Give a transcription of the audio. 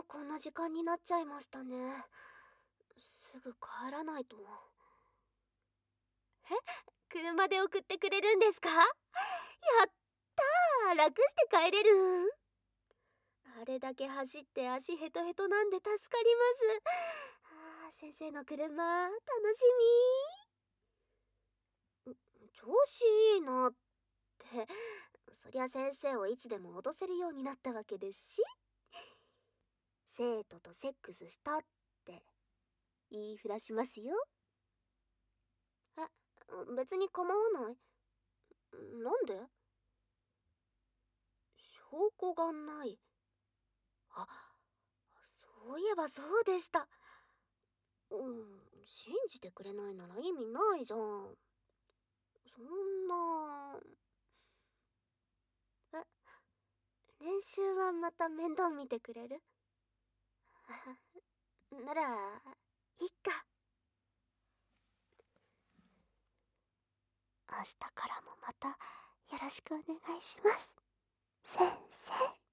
こんな時間になっちゃいましたね。すぐ帰らないと。え、車で送ってくれるんですか？やったー、楽して帰れる。あれだけ走って足ヘトヘトなんで助かります。先生の車、楽しみ。調子いいなって、そりゃ先生をいつでも脅せるようになったわけですし、生徒とセックスしたって言いふらしますよ。え、別に構わない。なんで？証拠がない。あ、そういえばそうでした。信じてくれないなら意味ないじゃん。そんな。え、練習はまた面倒見てくれる？なら、いっか。明日からもまたよろしくお願いします。先生。